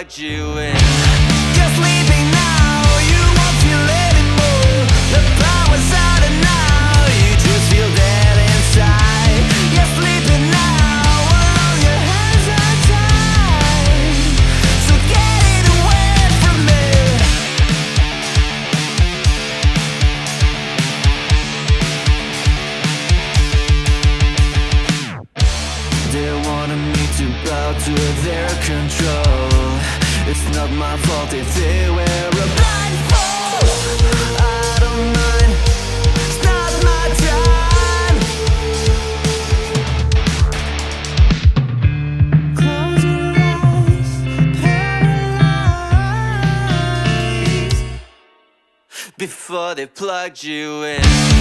plugged you in. You're sleeping now, you won't feel anymore. The power's out and now you just feel dead inside. You're sleeping now, all your hands are tied. So get it away from me. They wanted me to bow to their control. It's not my fault if they wear a blindfold. I don't mind, it's not my time. Close your eyes, paralyzed, Before they plugged you in.